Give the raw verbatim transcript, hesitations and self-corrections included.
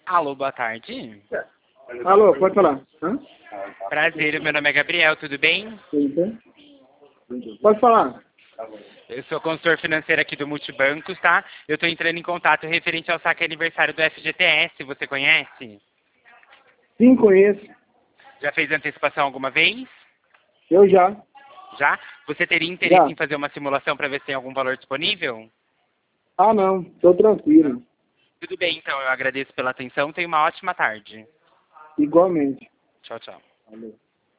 Alô, boa tarde. Alô, pode falar. Hã? Prazer, meu nome é Gabriel, tudo bem? Sim, pode falar. Eu sou consultor financeiro aqui do Multibancos, tá? Eu estou entrando em contato referente ao saque aniversário do F G T S, você conhece? Sim, conheço. Já fez antecipação alguma vez? Eu já. Já? Você teria interesse Já. em fazer uma simulação para ver se tem algum valor disponível? Ah, não. Tô tranquilo. Tudo bem, então. Eu agradeço pela atenção. Tenha uma ótima tarde. Igualmente. Tchau, tchau. Valeu.